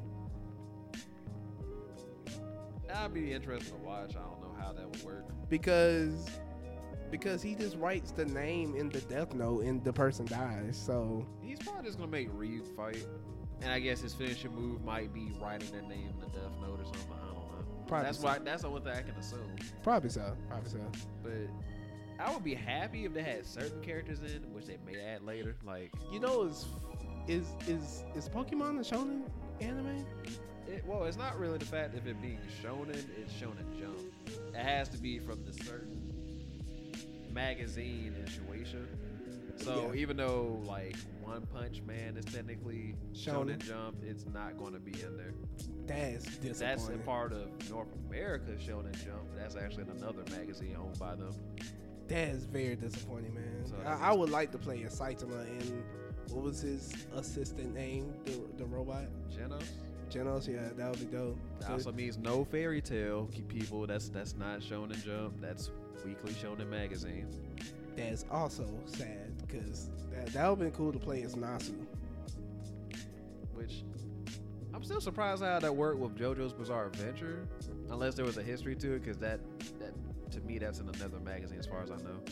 I'd be interested to watch. I don't know how that would work. Because because he just writes the name in the death note and the person dies. So He's probably just gonna make Ryu fight, and I guess his finishing move might be writing their name in the death note or something. I don't know. Probably that's so. why. That's the only thing I can assume. probably so, probably so. But I would be happy if they had certain characters in, which they may add later. Like, You know, is is is is Pokemon a shonen anime? it, well, it's not really the fact of it being shonen. It's Shonen Jump. It has to be from the certain magazine in Shueisha. So Yeah. even though like One Punch Man is technically Shonen. Shonen Jump, it's not going to be in there. That's That's a disappointing. part of North America Shonen Jump. That's actually in another magazine owned by them. That is very disappointing, man. So I, I would like to play as Saitama and what was his assistant name? The the robot? Genos. Genos, yeah, that would be dope. That So- also means no fairy tale. Keep people. That's that's not Shonen Jump. That's Weekly Shonen Magazine. that's also sad because that that would been cool to play as Nasu. Which I'm still surprised how that worked with JoJo's Bizarre Adventure, unless there was a history to it. Because that that to me that's in another magazine as far as I know.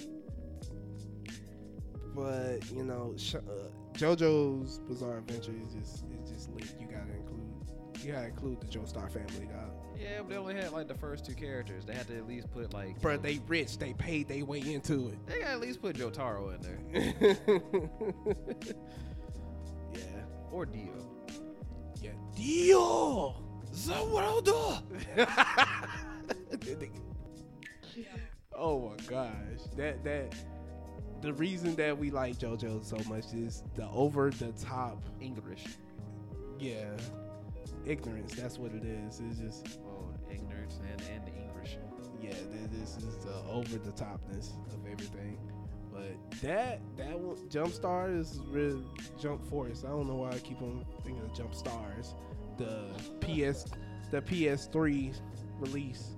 But you know, sh- uh, JoJo's Bizarre Adventure is just is just lit. You gotta include you gotta include the Joestar family, dog. Yeah, but they only had like the first two characters. They had to at least put like. you Bruh, know, they rich. They paid their way into They got at least put Jotaro in there it. yeah, or Dio. yeah. Dio, Zawaldo. Oh my gosh, that that the reason that we like JoJo so much is the over the top, English. yeah, ignorance. That's what it is. It's just Oh, ignorance and and the English. yeah, th- this is the over the topness of everything. But that that one, Jump Stars is really Jump Force. I don't know why I keep on thinking of Jump Stars. The P S the P S three release.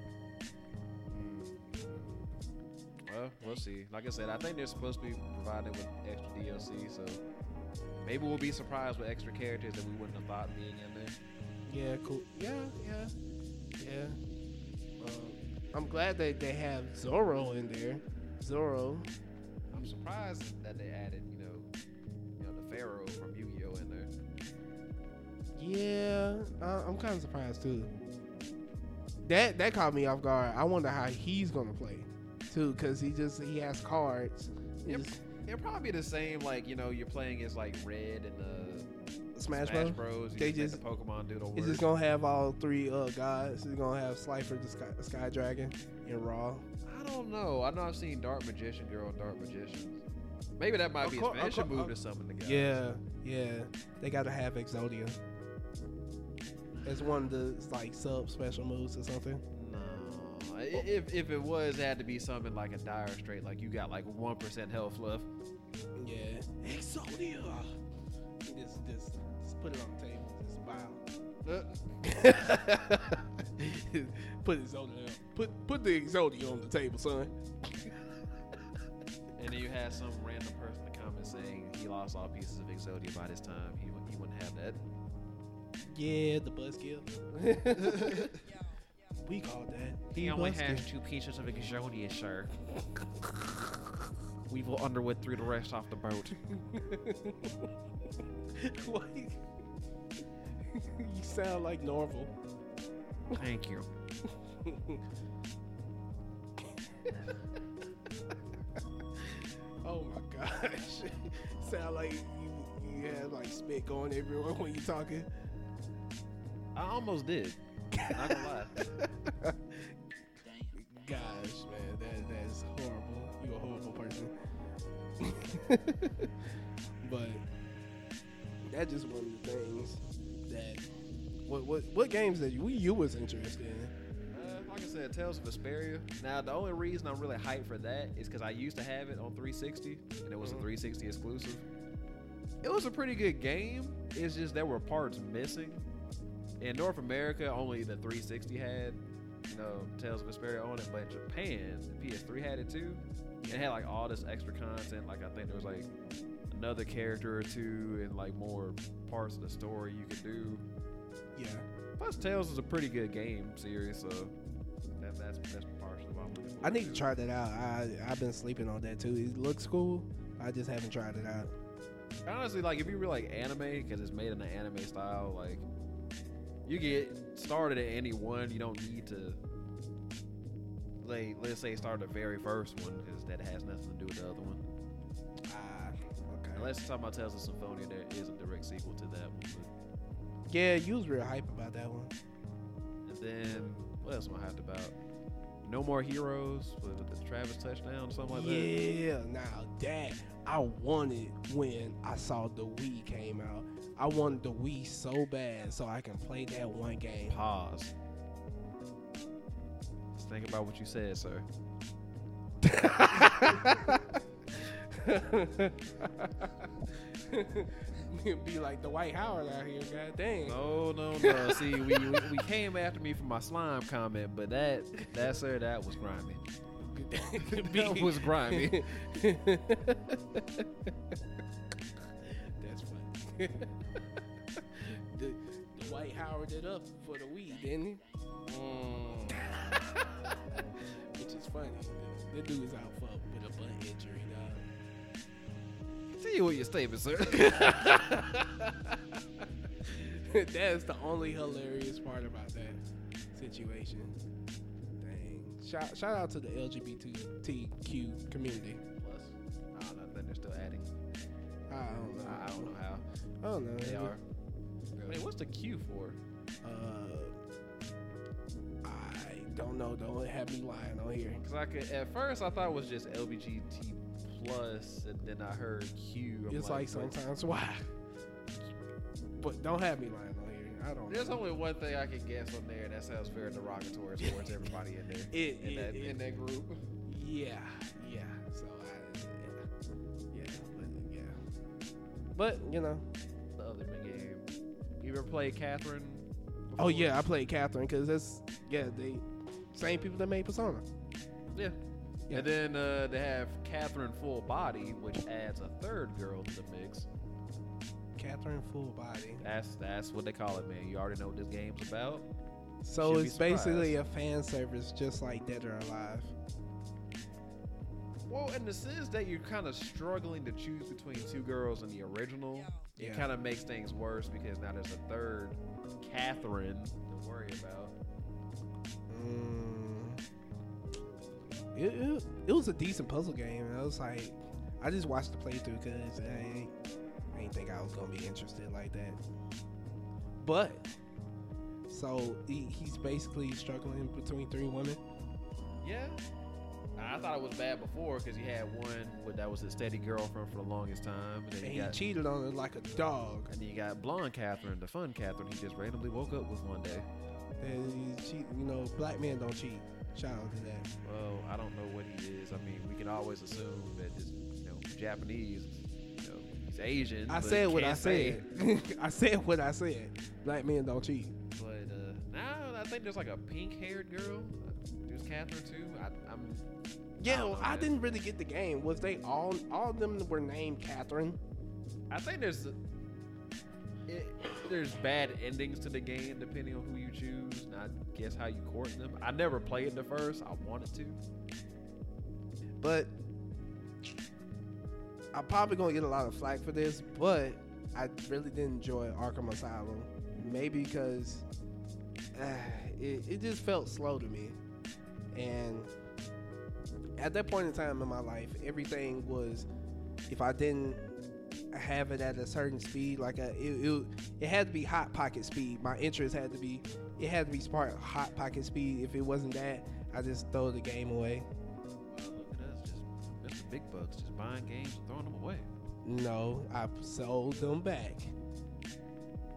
Well, we'll see. Like I said, I think they're supposed to be provided with extra D L C, so maybe we'll be surprised with extra characters that we wouldn't have thought being in there. Yeah, cool. Yeah, yeah, yeah. Um, I'm glad that they have Zoro in there. Zoro. I'm surprised that they added, you know, you know, the Pharaoh from Yu-Gi-Oh in there. Yeah, uh, I'm kind of surprised too. That that caught me off guard. I wonder how he's gonna play too, cause he just he has cards. He Yep. just- It'll probably be the same, like, you know, you're playing as like Red and the Smash, Smash Bros. Bros. You They just, just- make the Pokemon do the work. It's just gonna have all three uh gods. It's gonna have Slifer, the Sky, Sky Dragon, and Raw. I don't know. I know I've seen Dark Magician Girl and Dark Magicians. Maybe that might Of be cour- a of finishing cour- move of- to summon the guy. Yeah, yeah. They gotta have Exodia as one of the like sub special moves or something. No. I- If if it was, it had to be something like a Dire Straight, like you got like one percent health left. Yeah, Exodia. Just, just, just put it on the table. Just bow. put Exodia. Put put the Exodia on the table, son. And then you had some random person in the comments saying he lost all pieces of Exodia by this time. He wou- he wouldn't have that. Yeah, the buzzkill. We call that. He the only buzzkill. has two pieces of Exodia, sir. We will underwood through the rest off the boat. Like, you sound like Norval. Thank you. Oh my gosh. Sound like you you have like spit going everywhere when you talking. I almost did. Not gonna lie. Gosh, man, that that's horrible. You're a horrible person. But that's just one of the things that. What what what games that you you was interested in? Uh, like I said, Tales of Vesperia. Now, the only reason I'm really hyped for that is because I used to have it on three sixty, and it was Mhm. a three sixty exclusive. It was a pretty good game. It's just there were parts missing. In North America, only the three sixty had, you know, Tales of Vesperia on it, but in Japan, the P S three had it too. And it had like all this extra content. Like I think there was like another character or two, and like more parts of the story you could do. Yeah. Plus, Tales is a pretty good game series, so that, that's that's partially why I'm looking forward I need to it. try that out. I I've been sleeping on that too. It looks cool. I just haven't tried it out. Honestly, like if you really like anime, because it's made in an anime style, like you get started at any one. You don't need to, like, let's say start the very first one, because that has nothing to do with the other one. Ah, okay. Unless you're talking about Tales of Symphonia, there is a direct sequel to that one. But, Yeah, you was real hype about that one. and then what else am I hyped about? No More Heroes with the Travis touchdown, or something like that. Yeah, now that I wanted when I saw the Wii came out. I wanted the Wii so bad so I can play that one game. Pause. Just think about what you said, sir. Be like the White Howard out here, god dang. No, no, no. See, we, we we came after me for my slime comment, but that that sir, that was grimy. That was grimy. That's funny. the, the White Howard it up for the Wii, didn't he? Mm. Which is funny. The, the dude is out for with a butt injury, dog. Continue with your statement, sir. That's the only hilarious part about that situation. Dang. Shout, shout out to the L G B T Q community. Plus, I don't know. I think they're still adding. I don't know. I, I don't know how I don't know. they are. Wait, what's the Q for? Uh, I don't know. Don't have me lying on here. Because I could, at first I thought it was just L G B T plus, and then I heard Q. I'm It's like, what? sometimes why. But don't have me lying on here. I don't. There's know. only one thing I can guess on there, and that sounds very derogatory towards everybody in there. It, in it, that it- in that group. Yeah, yeah. So I, yeah, yeah, but yeah. But you know. The other big game. You ever played Catherine? Oh before? yeah, I played Catherine because that's yeah they same people that made Persona. Yeah. Yeah. And then uh, they have Catherine Full Body, which adds a third girl to the mix. Catherine Full Body. That's that's what they call it, man. You already know what this game's about. So Should be it's basically a fan service, just like Dead or Alive. Well, in the sense that you're kind of struggling to choose between two girls in the original, it Yeah. kind of makes things worse because now there's a third Catherine to worry about. Mm. It, it, it was a decent puzzle game. I was like, I just watched the playthrough because I ain't, I ain't think I was gonna be interested like that. But so he, he's basically struggling between three women. Yeah. I thought it was bad before because you had one with, that was his steady girlfriend for the longest time, and then And you he got cheated on her like a dog. and then you got blonde Catherine, the fun Catherine. He just randomly woke up with one day. And he cheat, you know, black men don't cheat. Shout out to that. Well, I don't know what he is. I mean, we can always assume that this, you know, Japanese, you know, he's Asian. I but said what I can't say. said. I said what I said. Black men don't cheat. But uh, now I think there's like a pink-haired girl. There's Catherine too. I, I'm. Yeah, I don't know, I man. didn't really get the game. Was they all all of them were named Catherine? I think there's. It, there's bad endings to the game depending on who you choose, and I guess how you court them. I never played the first. I wanted to. But I'm probably gonna get a lot of flack for this, but I really didn't enjoy Arkham Asylum. Maybe because uh, it, it just felt slow to me. And at that point in time in my life, everything was, if I didn't have it at a certain speed, like a, it, it, it had to be hot pocket speed. My interest had to be, it had to be smart hot pocket speed. If it wasn't that, I just throw the game away. Wow, look at us, just Mister Big Bucks, just buying games and throwing them away. No, I sold them back.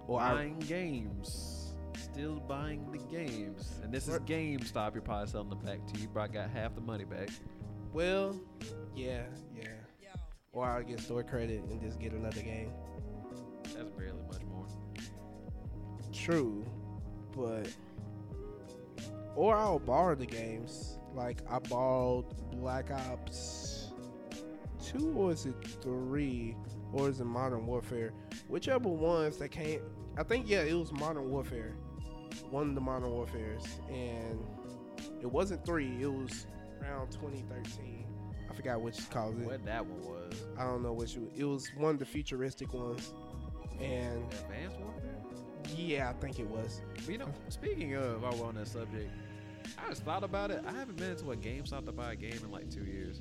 Or I, buying games. Still buying the games. And this is What? GameStop. You're probably selling them back to you. Probably got half the money back. well, yeah, yeah. Or I'll get store credit and just get another game. That's barely much more. True, but or I'll borrow the games. Like I borrowed Black Ops two, or is it three, or is it Modern Warfare? Whichever ones that came. I think yeah, it was Modern Warfare. One of the Modern Warfares, and it wasn't three. It was around twenty thirteen. I forgot which Call of Duty. What that one was. I don't know which. It was one of the futuristic ones, and Advanced Warfare? yeah, I think it was. But you know, speaking of, while we're on that subject, I just thought about it. I haven't been to a GameStop to buy a game in like two years.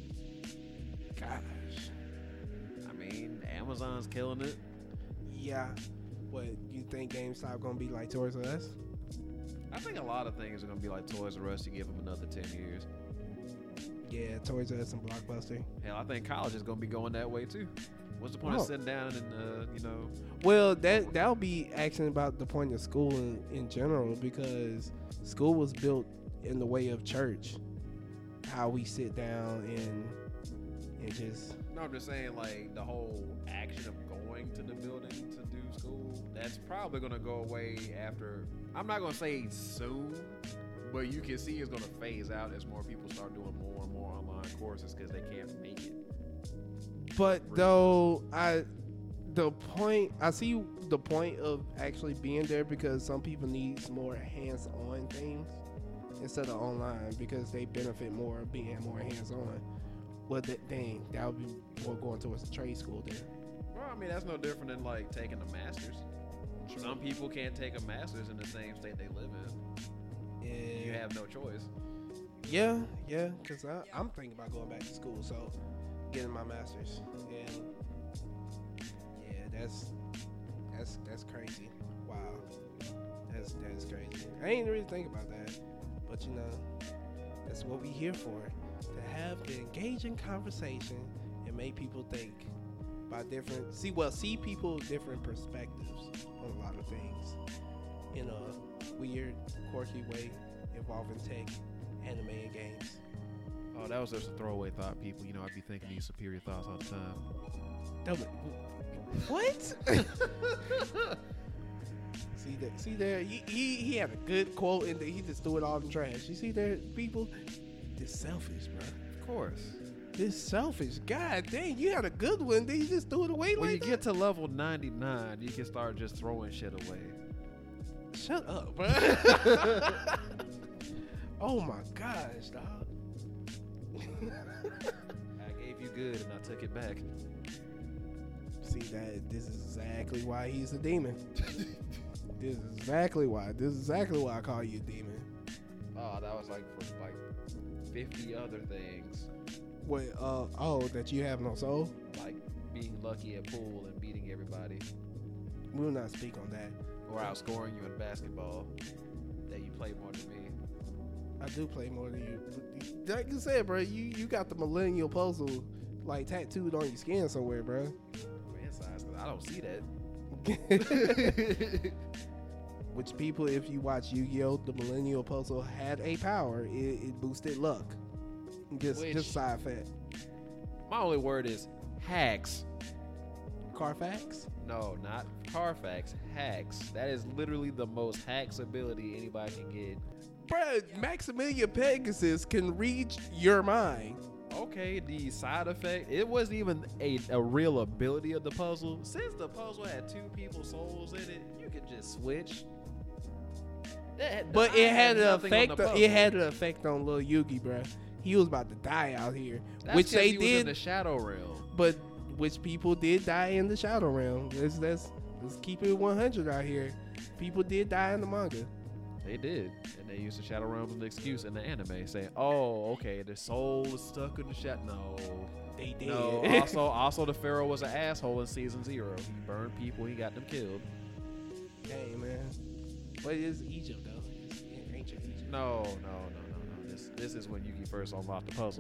Gosh. I mean, Amazon's killing it. Yeah. What, you think GameStop gonna be like Toys R Us? I think a lot of things are going to be like Toys R Us. You give them another ten years. Yeah, Toys R Us and Blockbuster. Hell, I think college is going to be going that way too. What's the point Oh. of sitting down and, uh, you know, Well, that that'll be actually about the point of school in, in general, because school was built in the way of church. How we sit down and and just no, I'm just saying, like, the whole action of going to the building to do school, that's probably going to go away after, I'm not going to say soon, but you can see it's going to phase out as more people start doing more and more online courses because they can't make it. But though I, the point I see the point of actually being there, because some people need more hands-on things instead of online, because they benefit more of being more hands-on. Well, that dang, that would be more going towards the trade school then. Well, I mean, that's no different than like taking a master's. Some people can't take a master's in the same state they live in. Yeah, You have no choice. yeah, yeah. Because I'm thinking about going back to school, so getting my master's, and yeah, that's that's that's crazy. Wow, that's that's crazy. I ain't really think about that, but you know, that's what we here for, to have the engaging conversation and make people think about different, see well, see people different perspectives on a lot of things in a weird, quirky way involving tech, anime, and games. Oh, that was just a throwaway thought, people. You know, I'd be thinking these superior thoughts all the time. That was- What? see that? See there? He, he he had a good quote, and he just threw it all in the trash. You see there, people? This selfish, bro. Of course. This selfish. God dang, you had a good one, then you just threw it away When like you that. get to level ninety-nine, you can start just throwing shit away. Shut up, bro. Oh my gosh, dog. I gave you good and I took it back. See that? This is exactly why he's a demon. This is exactly why. This is exactly why I call you a demon. Oh, that was like for like fifty other things. Wait, uh, oh, that you have no soul? Like being lucky at pool and beating everybody. We will not speak on that. Or outscoring you in basketball. That you play more than me. I do play more than you. Like you said, bro, you, you got the millennial puzzle like tattooed on your skin somewhere, bro. Man, size, 'cause I don't see that. Which people, if you watch Yu-Gi-Oh, the millennial puzzle had a power. It, it boosted luck. Just, Which- just side fact. My only word is hacks. Carfax? No, not Carfax. Hacks. That is literally the most hacks ability anybody can get. Bruh, Maximilian Pegasus can read your mind. Okay, the side effect, it wasn't even a, a real ability of the puzzle. Since the puzzle had two people's souls in it, you could just switch. That, But I it had an nothing on effect. the On, puzzle. it had an effect on Lil Yugi, bruh. He was about to die out here, That's which 'cause they he was in did. the Shadow Realm. But which people did die in the Shadow Realm. Let's let's, let's keep it one hundred out here. People did die in the manga. They did, and they used the Shadow Realm as an excuse in the anime, saying, "Oh, okay, the soul is stuck in the shadow." No, They did. no. also, also, the Pharaoh was an asshole in season zero. He burned people. He got them killed. Dang, man. But it's Egypt though. It's ancient Egypt. No, no, no, no, no. This, this is when Yugi first unlocked the puzzle.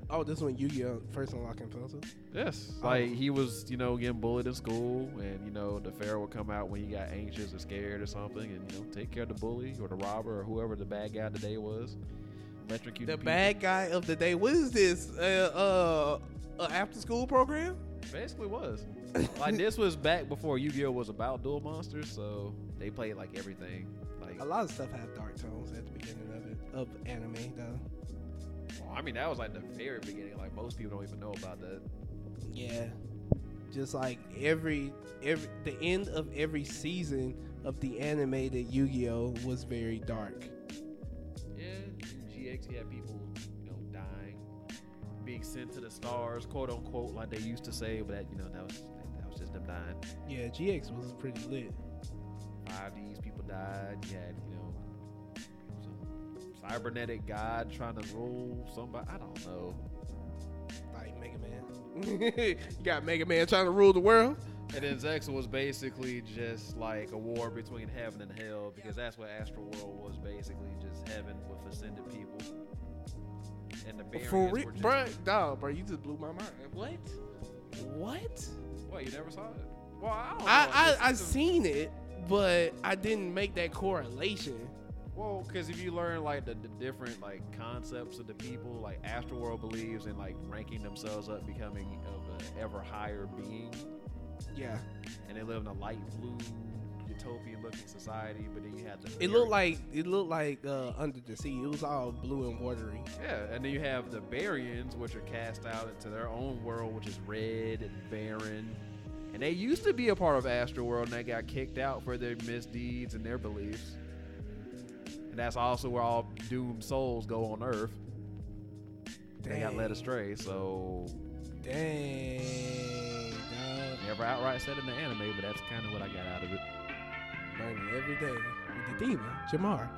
Oh, this one Yu-Gi-Oh! First unlocking pencil. Yes. Oh. Like he was, you know, getting bullied in school, and you know the pharaoh would come out when he got anxious or scared or something, and you know take care of the bully or the robber or whoever the bad guy today was. Electrocute The people. bad guy of the day. What is this? Uh, uh, uh after school program? Basically was. Like this was back before Yu-Gi-Oh was about duel monsters, so they played like everything. Like A lot of stuff have dark tones at the beginning of it of anime though. well, I mean that was like the very beginning. Like most people don't even know about that. Yeah. Just like every every the end of every season of the animated Yu-Gi-Oh was very dark. Yeah, in G X you had people, you know, dying, being sent to the stars, quote unquote, like they used to say, but that you know that was that was just them dying. Yeah, G X was pretty lit. five Ds people died. You had you know some cybernetic god trying to rule somebody. I don't know. Like Mega Man. You got Mega Man trying to rule the world. And then Zexa was basically just like a war between heaven and hell because that's what Astral World was basically, just heaven with ascended people. And the Baryons For real, were just... bro, dog, bro, you just blew my mind. What? What? What, you never saw it? Well, I don't know. I I, This I is the- seen it, but I didn't make that correlation. Well, because if you learn like the, the different like concepts of the people, like Astral World believes in like ranking themselves up, becoming of an ever higher being, Yeah, and they live in a light blue utopian looking society. But then you have the it looked like it looked like uh, Under the Sea. It was all blue and watery. yeah, and then you have the Baryons, which are cast out into their own world, which is red and barren. And they used to be a part of Astral World, and they got kicked out for their misdeeds and their beliefs. And that's also where all doomed souls go on Earth. They got led Dang. astray, so Dang, dog. never outright said in the anime, but that's kind of what I got out of it. Learning every day with the demon, Jamar.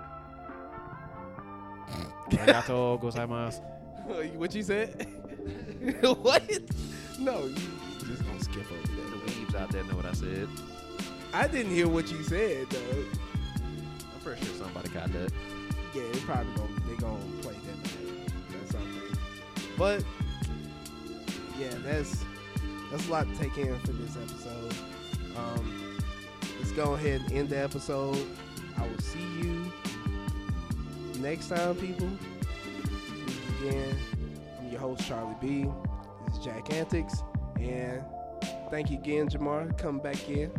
Arigato gozaimasu. What you said? What? No, you just gonna skip over The that. weebs out there know what I said. I didn't hear what you said, though. I'm pretty sure somebody got that. Yeah, they probably gonna they gonna play that or something. But yeah, that's that's a lot to take in for this episode. Um, let's go ahead and end the episode. I will see you next time, people. This is again, I'm your host Charlie B. This is Jack Antics, and thank you again, Jamar, coming back in.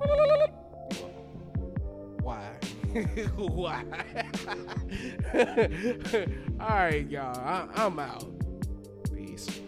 Why? Why? All right, y'all. I, I'm out. Peace.